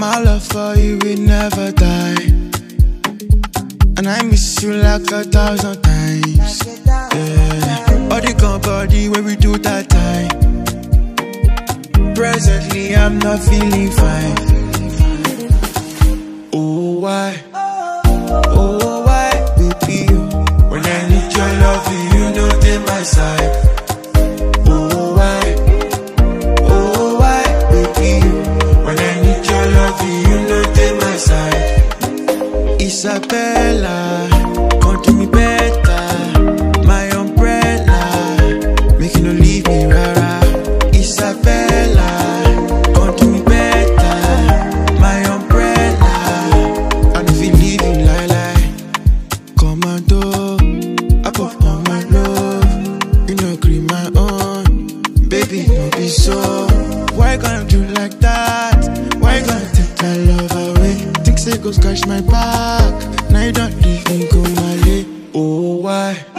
My love for you will never die, and I miss you like 1,000 times. Yeah. All the company when we do that time. Presently I'm not feeling fine. Oh why? Oh why, baby? When I need your love, you know they my side. Oh why, baby? When I need your love, you know they my side. Isabella, come to me better, my umbrella, make you no leave me rara. Isabella, come to me better, my umbrella, and if you leave you lie, commando, I pop on my love, you know green my own, baby no be so. Why gonna do like that? Why gonna take that love away? Think say go scratch my back, now you don't leave me go my way. Oh why?